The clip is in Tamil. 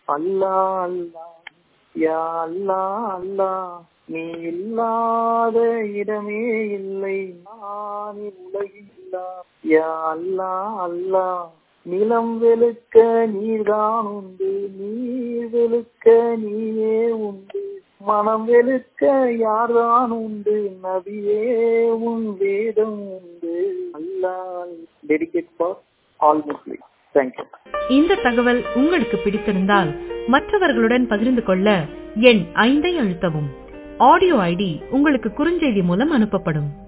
அல்லா அல்லா யா அல்லா அல்லா, நீ இல்லாத இடமே இல்லை, நான் உலகில்லா. யா அல்லா அல்லா, நிலம் வெளுக்க நீர்தான் உண்டு, நீர் வெளுக்க நீயே உண்டு, மனம் வெளுக்க யார்தான் உண்டு, நபியே உன் வேதம் உண்டு. அல்லாஹ். Dedicate for all Muslims. Thank you. இந்த தகவல் உங்களுக்கு பிடித்திருந்தால் மற்றவர்களுடன் பகிர்ந்து கொள்ள எண் 5 அழுத்தவும். ஆடியோ ஐடி உங்களுக்கு குறுஞ்செய்தி மூலம் அனுப்பப்படும்.